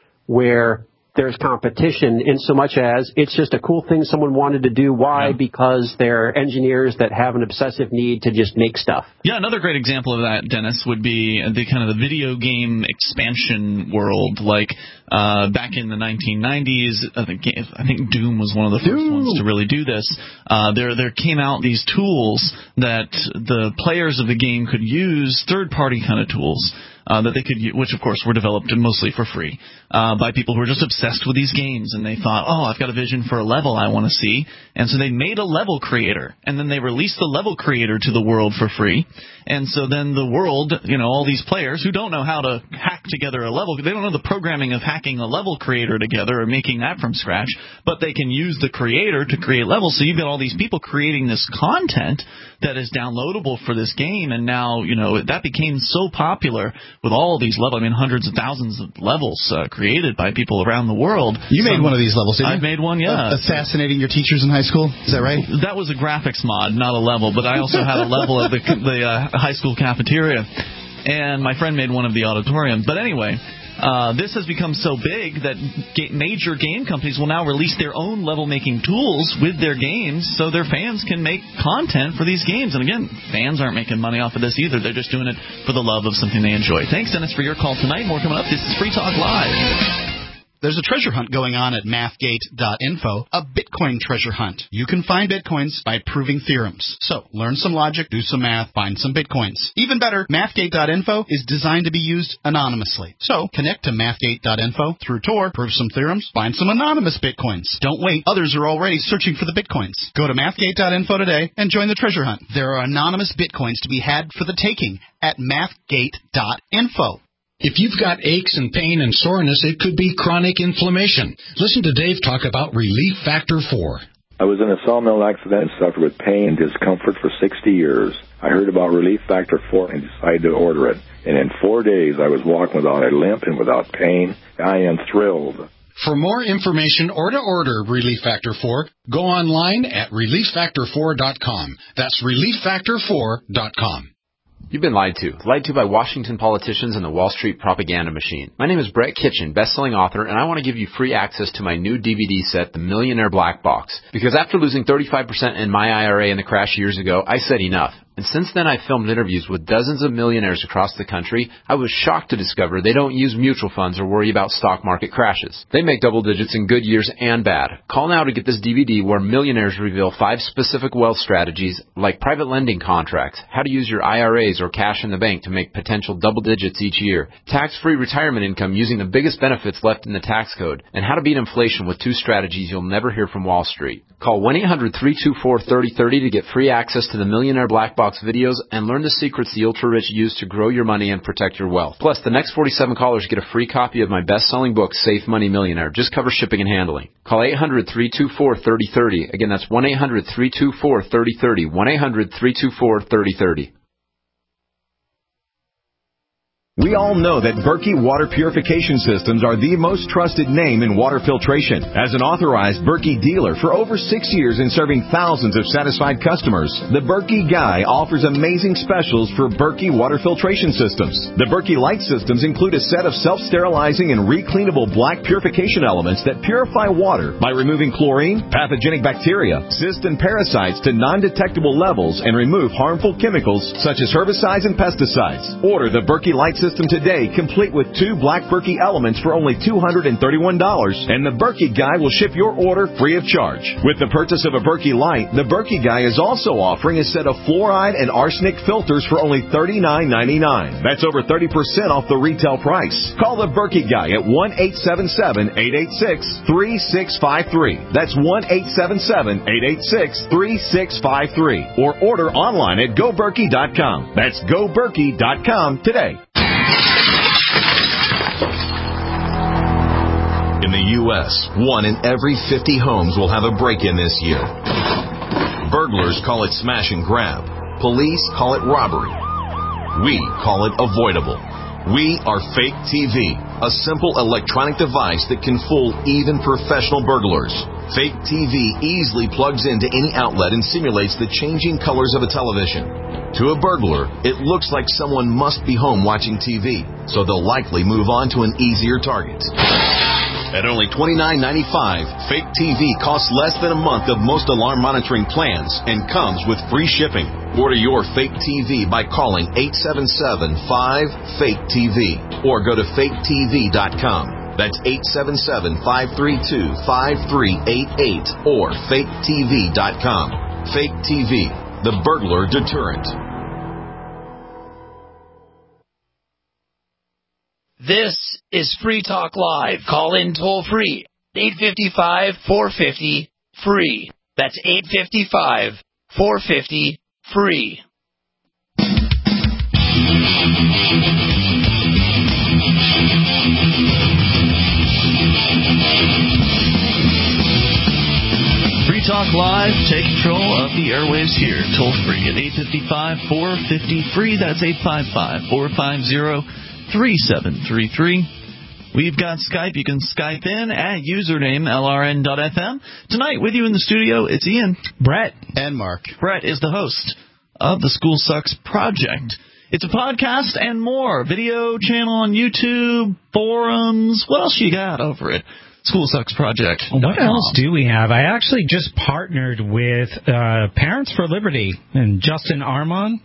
where there's competition in so much as it's just a cool thing someone wanted to do. Why? Yeah. Because they're engineers that have an obsessive need to just make stuff. Yeah, another great example of that, Dennis, would be the kind of the video game expansion world. Like uh, back in the nineteen nineties, I think, I think Doom was one of the first Doom. ones to really do this. Uh, there, there came out these tools that the players of the game could use, third-party kind of tools. Uh, that they could, which of course were developed mostly for free uh, by people who were just obsessed with these games, and they thought, oh, I've got a vision for a level I want to see, and so they made a level creator, and then they released the level creator to the world for free, and so then the world, you know, all these players who don't know how to hack together a level, they don't know the programming of hacking a level creator together or making that from scratch, but they can use the creator to create levels. So you've got all these people creating this content that is downloadable for this game, and now, you know, that became so popular with all these levels. I mean, hundreds of thousands of levels uh, created by people around the world. You made Some, one of these levels, didn't you? I've made one, yeah. Uh, assassinating your teachers in high school? Is that right? That was a graphics mod, not a level, but I also had a level at the, the uh, high school cafeteria, and my friend made one of the auditorium. But anyway, Uh, this has become so big that ga- major game companies will now release their own level-making tools with their games so their fans can make content for these games. And again, fans aren't making money off of this either. They're just doing it for the love of something they enjoy. Thanks, Dennis, for your call tonight. More coming up. This is Free Talk Live. There's a treasure hunt going on at mathgate dot info, a Bitcoin treasure hunt. You can find Bitcoins by proving theorems. So, learn some logic, do some math, find some Bitcoins. Even better, mathgate dot info is designed to be used anonymously. So, connect to mathgate dot info through Tor, prove some theorems, find some anonymous Bitcoins. Don't wait, others are already searching for the Bitcoins. Go to mathgate dot info today and join the treasure hunt. There are anonymous Bitcoins to be had for the taking at mathgate dot info. If you've got aches and pain and soreness, it could be chronic inflammation. Listen to Dave talk about Relief Factor four. I was in a sawmill accident and suffered with pain and discomfort for sixty years. I heard about Relief Factor four and decided to order it. And in four days, I was walking without a limp and without pain. I am thrilled. For more information or to order Relief Factor four, go online at relief factor four dot com. That's relief factor four dot com. You've been lied to. Lied to by Washington politicians and the Wall Street propaganda machine. My name is Brett Kitchen, best-selling author, and I want to give you free access to my new D V D set, The Millionaire Black Box. Because after losing thirty-five percent in my I R A in the crash years ago, I said enough. And since then, I've filmed interviews with dozens of millionaires across the country. I was shocked to discover they don't use mutual funds or worry about stock market crashes. They make double digits in good years and bad. Call now to get this D V D where millionaires reveal five specific wealth strategies like private lending contracts, how to use your I R As or cash in the bank to make potential double digits each year, tax-free retirement income using the biggest benefits left in the tax code, and how to beat inflation with two strategies you'll never hear from Wall Street. Call one eight hundred three two four three oh three oh to get free access to the Millionaire Black Box videos and learn the secrets the ultra-rich use to grow your money and protect your wealth. Plus, the next forty-seven callers get a free copy of my best-selling book, Safe Money Millionaire. Just cover shipping and handling. Call eight hundred three two four three oh three oh. Again, that's one eight hundred three two four three oh three oh. one eight hundred three two four three oh three oh. We all know that Berkey Water Purification Systems are the most trusted name in water filtration. As an authorized Berkey dealer for over six years and serving thousands of satisfied customers, the Berkey Guy offers amazing specials for Berkey Water Filtration Systems. The Berkey Light Systems include a set of self-sterilizing and recleanable black purification elements that purify water by removing chlorine, pathogenic bacteria, cysts, and parasites to non-detectable levels and remove harmful chemicals such as herbicides and pesticides. Order the Berkey Light System today, complete with two black Berkey elements for only two hundred thirty-one dollars, and the Berkey Guy will ship your order free of charge. With the purchase of a Berkey Light, the Berkey Guy is also offering a set of fluoride and arsenic filters for only thirty-nine ninety-nine. That's over thirty percent off the retail price. Call the Berkey Guy at one eight seven seven, eight eight six, three six five three. That's one eight seven seven, eight eight six, three six five three. Or order online at go berkey dot com. That's go berkey dot com today. In the U S, one in every fifty homes will have a break-in this year. Burglars call it smash and grab. Police call it robbery. We call it avoidable. We are Fake T V, a simple electronic device that can fool even professional burglars. Fake T V easily plugs into any outlet and simulates the changing colors of a television. To a burglar, it looks like someone must be home watching T V, so they'll likely move on to an easier target. At only twenty-nine ninety-five, Fake T V costs less than a month of most alarm monitoring plans and comes with free shipping. Order your Fake T V by calling eight seven seven, five, fake T V or go to fake T V dot com. That's eight seven seven, five three two, five three eight eight or fake T V dot com. Fake T V, the burglar deterrent. This is Free Talk Live. Call in toll free. eight five five, four five zero, free. That's eight five five, four five zero, free. Free Talk Live, take control of the airwaves here, toll free at eight five five, four five zero, free. That's eight five five, four five zero, three seven three three. We've got Skype. You can Skype in at username L R N dot F M. Tonight with you in the studio, it's Ian, Brett, and Mark. Brett is the host of the School Sucks Project. It's a podcast and more. Video channel on YouTube, forums. What else you got over it? School Sucks Project. What else do we have? I actually just partnered with uh, Parents for Liberty and Justin Armon.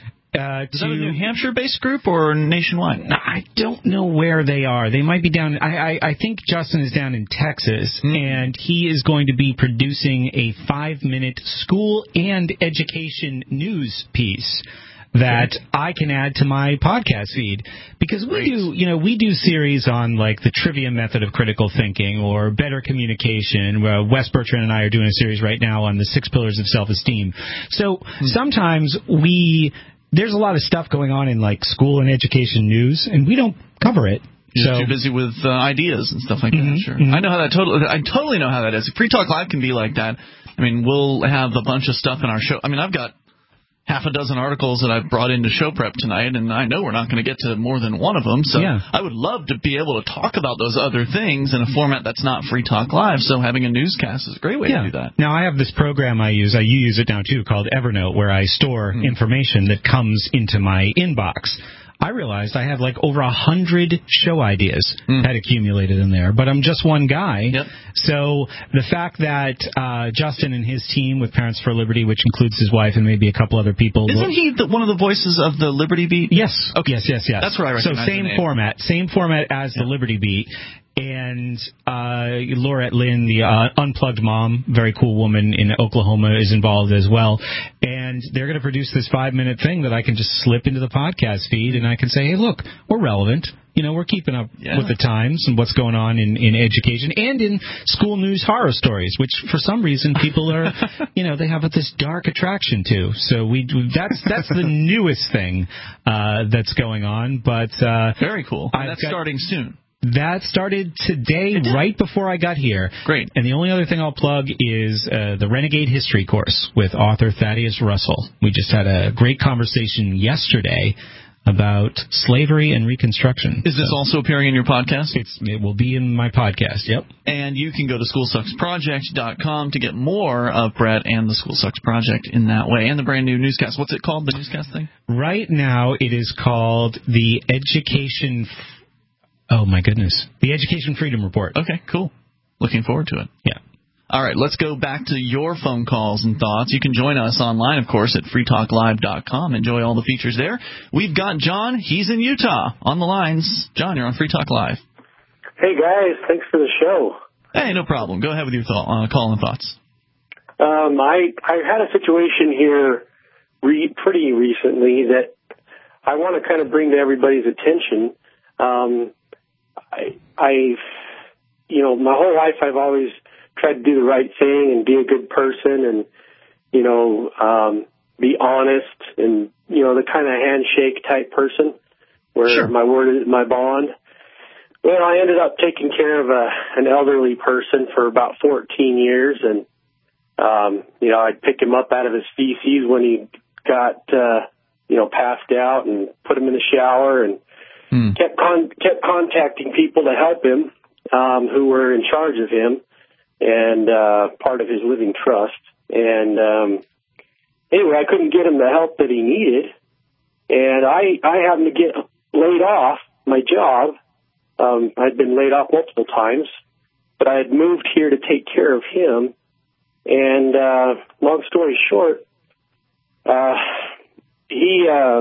Uh, Is that a New Hampshire-based group or nationwide? I don't know where they are. They might be down. I, I, I think Justin is down in Texas, mm-hmm. and he is going to be producing a five-minute school and education news piece that okay. I can add to my podcast feed, because we Great. do, you know, we do series on like the trivia method of critical thinking or better communication. Uh, Wes Bertrand and I are doing a series right now on the six pillars of self-esteem. So mm-hmm. sometimes we. There's a lot of stuff going on in like school and education news, and we don't cover it. You're so. too busy with uh, ideas and stuff like mm-hmm, that. Sure, mm-hmm. I know how that totally. I totally know how that is. Free Talk Live can be like that. I mean, we'll have a bunch of stuff in our show. I mean, I've got half a dozen articles that I've brought into show prep tonight, and I know we're not going to get to more than one of them. So yeah. I would love to be able to talk about those other things in a format that's not Free Talk Live. So having a newscast is a great way yeah. to do that. Now, I have this program I use. I you use it now, too, called Evernote, where I store mm. information that comes into my inbox. I realized I have like over a hundred show ideas mm. had accumulated in there, but I'm just one guy. Yep. So the fact that uh, Justin and his team with Parents for Liberty, which includes his wife and maybe a couple other people. Isn't he the, one of the voices of the Liberty Beat? Yes. Okay. Yes, yes, yes. That's where I recognize So same the name. format, same format as yeah. the Liberty Beat. And uh, Laurette Lynn, the uh, unplugged mom, very cool woman in Oklahoma, is involved as well. And they're going to produce this five-minute thing that I can just slip into the podcast feed, and I can say, hey, look, we're relevant. You know, we're keeping up yeah. with the times and what's going on in, in education and in school news horror stories, which for some reason people are, you know, they have this dark attraction to. So we that's that's the newest thing uh, that's going on. But uh, very cool. And that's got, starting soon. That started today, right before I got here. Great. And the only other thing I'll plug is uh, the Renegade History course with author Thaddeus Russell. We just had a great conversation yesterday about slavery and Reconstruction. Is this so, also appearing in your podcast? It's, it will be in my podcast, yep. And you can go to school sucks project dot com to get more of Brett and the School Sucks Project in that way. And the brand new newscast. What's it called, the newscast thing? Right now it is called the Education... F- oh, my goodness. The Education Freedom Report. Okay, cool. Looking forward to it. Yeah. All right, let's go back to your phone calls and thoughts. You can join us online, of course, at free talk live dot com. Enjoy all the features there. We've got John. He's in Utah on the lines. John, you're on Free Talk Live. Hey, guys. Thanks for the show. Hey, no problem. Go ahead with your thought, uh, call and thoughts. Um, I, I had a situation here re- pretty recently that I want to kind of bring to everybody's attention. Um, I, I've, you know, my whole life I've always tried to do the right thing and be a good person and, you know, um, be honest and, you know, the kind of handshake type person where sure. my word is my bond. Well, I ended up taking care of a, an elderly person for about fourteen years and, um, you know, I'd pick him up out of his feces when he got, uh, you know, passed out and put him in the shower and hmm. kept con- kept contacting people to help him, um, who were in charge of him. And uh part of his living trust. And um anyway, I couldn't get him the help that he needed. And I I happened to get laid off my job. Um I'd been laid off multiple times, but I had moved here to take care of him. And uh long story short, uh he uh,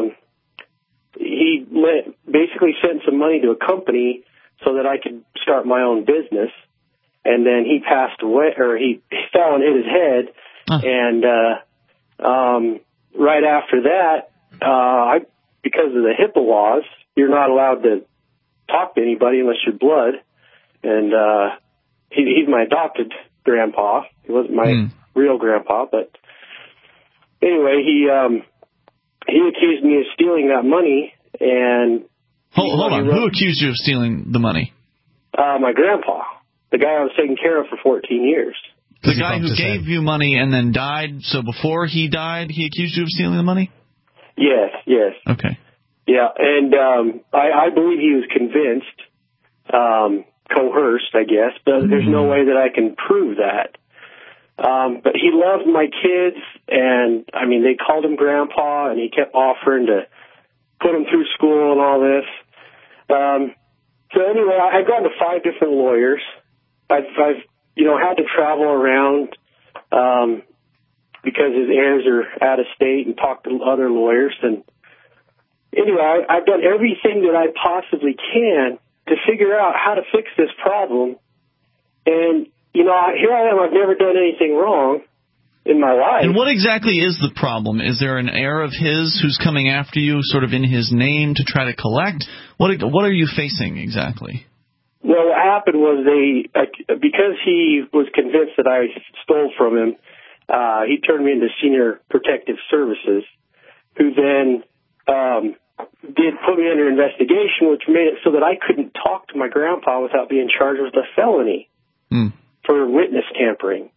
he let, basically sent some money to a company so that I could start my own business. And then he passed away, or he fell and hit his head. Huh. And uh, um, right after that, uh, I, because of the HIPAA laws, you're not allowed to talk to anybody unless you're blood. And uh, he, he's my adopted grandpa. He wasn't my mm. real grandpa, but anyway, he um, he accused me of stealing that money. And hold, hold on, wrote, who accused you of stealing the money? Uh, my grandpa. The guy I was taking care of for fourteen years. The guy who gave you money and then died, so before he died, he accused you of stealing the money? Yes, yes. Okay. Yeah, and um, I, I believe he was convinced, um, coerced, I guess, but there's no way that I can prove that. Um, but he loved my kids, and, I mean, they called him Grandpa, and he kept offering to put them through school and all this. Um, so anyway, I've gone to five different lawyers. I've, I've, you know, had to travel around um, because his heirs are out of state and talk to other lawyers. And anyway, I, I've done everything that I possibly can to figure out how to fix this problem. And, you know, here I am. I've never done anything wrong in my life. And what exactly is the problem? Is there an heir of his who's coming after you sort of in his name to try to collect? What, what are you facing exactly? Well, what happened was they, uh, because he was convinced that I stole from him, uh, he turned me into Senior Protective Services, who then um, did put me under investigation, which made it so that I couldn't talk to my grandpa without being charged with a felony mm. for witness tampering.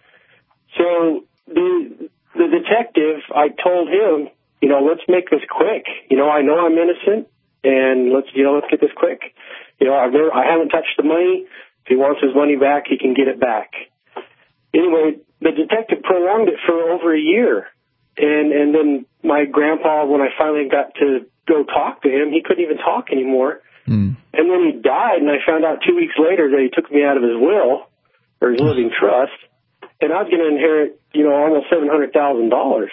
So the the detective, I told him, you know, let's make this quick. You know, I know I'm innocent, and let's, you know, let's get this quick. You know, I've never, I haven't touched the money. If he wants his money back, he can get it back. Anyway, the detective prolonged it for over a year. And, and then my grandpa, when I finally got to go talk to him, he couldn't even talk anymore. Mm. And then he died, and I found out two weeks later that he took me out of his will, or his living trust, and I was going to inherit, you know, almost seven hundred thousand dollars.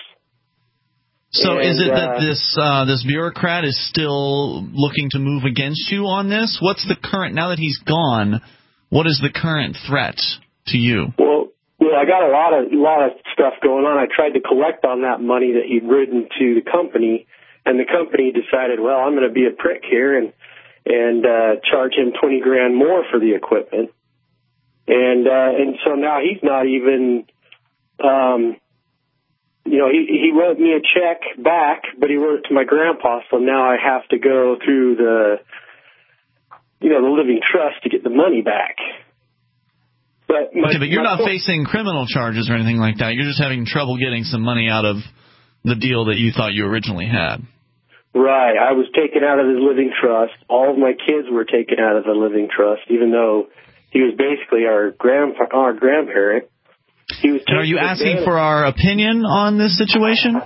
So and, is it that uh, this uh, this bureaucrat is still looking to move against you on this? What's the current, now that he's gone, what is the current threat to you? Well, well, I got a lot of lot of stuff going on. I tried to collect on that money that he'd written to the company, and the company decided, well, I'm going to be a prick here and and uh, charge him twenty grand more for the equipment. And uh, and so now he's not even, um, you know, he, he wrote me a check back, but he wrote it to my grandpa, so now I have to go through the, you know, the living trust to get the money back. But my, okay, but you're not point, facing criminal charges or anything like that. You're just having trouble getting some money out of the deal that you thought you originally had. Right. I was taken out of his living trust. All of my kids were taken out of the living trust, even though he was basically our grand our grandparent. He was. And are you asking for our opinion on this situation?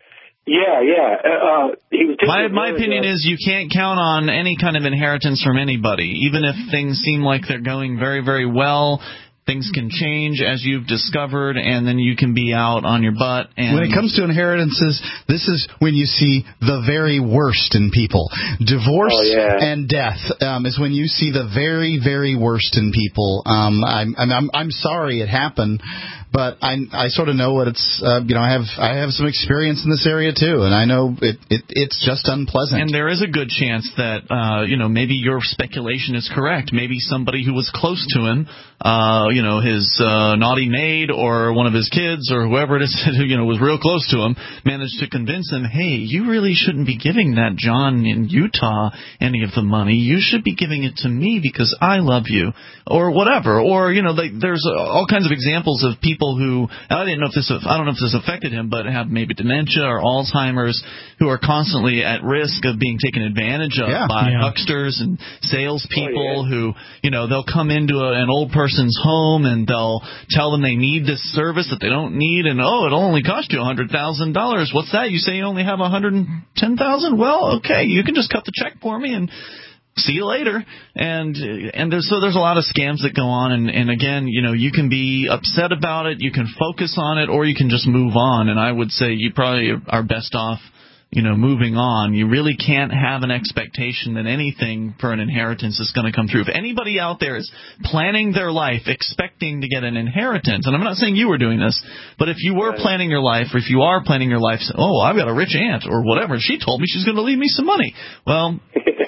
Yeah, yeah. Uh, he was my my opinion is you can't count on any kind of inheritance from anybody, even if things seem like they're going very, very well. Things can change, as you've discovered, and then you can be out on your butt. And when it comes to inheritances, this is when you see the very worst in people. Divorce oh, yeah. and death um, is when you see the very, very worst in people. Um, I'm, I'm, I'm sorry it happened, but I, I sort of know what it's. Uh, you know, I have I have some experience in this area too, and I know it, it it's just unpleasant. And there is a good chance that uh, you know maybe your speculation is correct. Maybe somebody who was close to him. Uh, you know, his uh, naughty maid or one of his kids or whoever it is who, you know, was real close to him, managed to convince him, hey, you really shouldn't be giving that John in Utah any of the money. You should be giving it to me because I love you, or whatever. Or, you know, they, there's all kinds of examples of people who, I didn't know if this, I don't know if this affected him, but have maybe dementia or Alzheimer's, who are constantly at risk of being taken advantage of yeah. by yeah. hucksters and salespeople oh, yeah. who, you know, they'll come into a, an old person's home and they'll tell them they need this service that they don't need, and oh, it'll only cost you a hundred thousand dollars. What's that? You say you only have a hundred and ten thousand? Well, okay, you can just cut the check for me and see you later. And and there's, so there's a lot of scams that go on, and, and again, you know, you can be upset about it, you can focus on it, or you can just move on. And I would say you probably are best off, you know, moving on. You really can't have an expectation that anything for an inheritance is going to come through. If anybody out there is planning their life expecting to get an inheritance, and I'm not saying you were doing this, but if you were planning your life, or if you are planning your life, oh, I've got a rich aunt or whatever, she told me she's going to leave me some money. Well,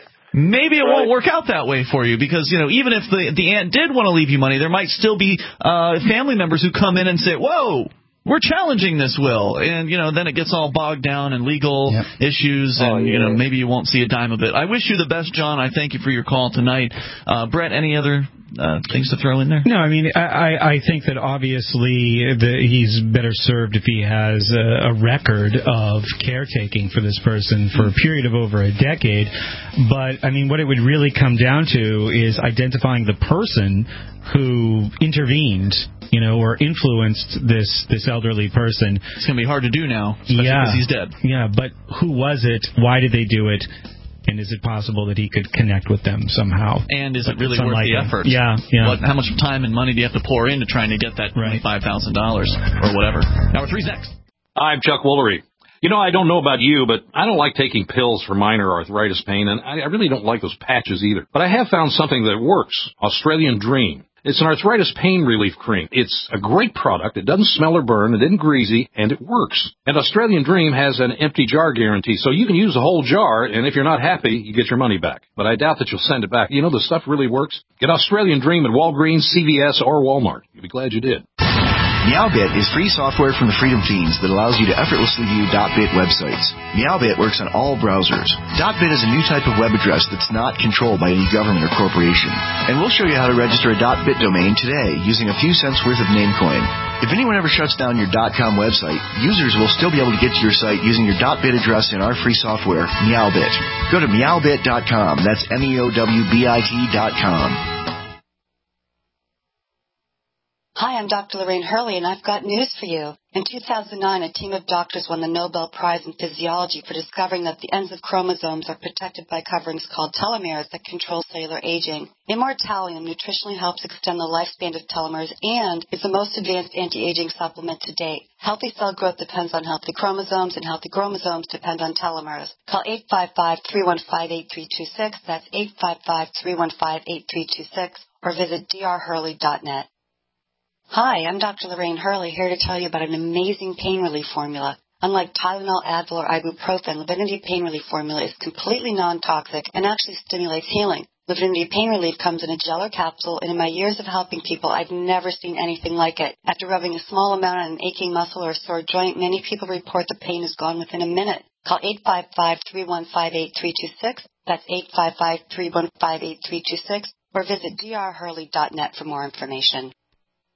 maybe it won't work out that way for you, because, you know, even if the the aunt did want to leave you money, there might still be uh, family members who come in and say, whoa, we're challenging this will, and, you know, then it gets all bogged down in legal yep. issues, and, oh, yeah. you know, maybe you won't see a dime of it. I wish you the best, John. I thank you for your call tonight. Uh, Brett, any other uh, things to throw in there? No, I mean, I, I think that obviously the, he's better served if he has a, a record of caretaking for this person for a period of over a decade. But, I mean, what it would really come down to is identifying the person who intervened, you know, or influenced this this elderly person. It's going to be hard to do now, especially yeah. because he's dead. Yeah, but who was it? Why did they do it? And is it possible that he could connect with them somehow? And is but it really worth the effort? Yeah, yeah. What, how much time and money do you have to pour into trying to get that twenty-five thousand dollars or whatever? Hour three's next. I'm Chuck Woolery. You know, I don't know about you, but I don't like taking pills for minor arthritis pain, and I really don't like those patches either. But I have found something that works. Australian Dream. It's an arthritis pain relief cream. It's a great product. It doesn't smell or burn. It isn't greasy, and it works. And Australian Dream has an empty jar guarantee, so you can use the whole jar, and if you're not happy, you get your money back. But I doubt that you'll send it back. You know, the stuff really works. Get Australian Dream at Walgreens, C V S, or Walmart. You'll be glad you did. Meowbit is free software from the Freedom Fiends that allows you to effortlessly view .bit websites. Meowbit works on all browsers. .bit is a new type of web address that's not controlled by any government or corporation. And we'll show you how to register a .bit domain today using a few cents worth of Namecoin. If anyone ever shuts down your .com website, users will still be able to get to your site using your .bit address in our free software, Meowbit. Go to meowbit dot com. That's M E O W B I T dot com. Hi, I'm Doctor Lorraine Hurley, and I've got news for you. In two thousand nine, a team of doctors won the Nobel Prize in Physiology for discovering that the ends of chromosomes are protected by coverings called telomeres that control cellular aging. Immortalium nutritionally helps extend the lifespan of telomeres and is the most advanced anti-aging supplement to date. Healthy cell growth depends on healthy chromosomes, and healthy chromosomes depend on telomeres. Call eight five five, three one five, eight three two six. That's eight five five, three one five, eight three two six, or visit d r hurley dot net. Hi, I'm Doctor Lorraine Hurley, here to tell you about an amazing pain relief formula. Unlike Tylenol, Advil, or ibuprofen, Livinity Pain Relief Formula is completely non-toxic and actually stimulates healing. Livinity Pain Relief comes in a gel or capsule, and in my years of helping people, I've never seen anything like it. After rubbing a small amount on an aching muscle or a sore joint, many people report the pain is gone within a minute. Call eight five five, three one five, eight three two six. That's eight five five, three one five, eight three two six. Or visit d r hurley dot net for more information.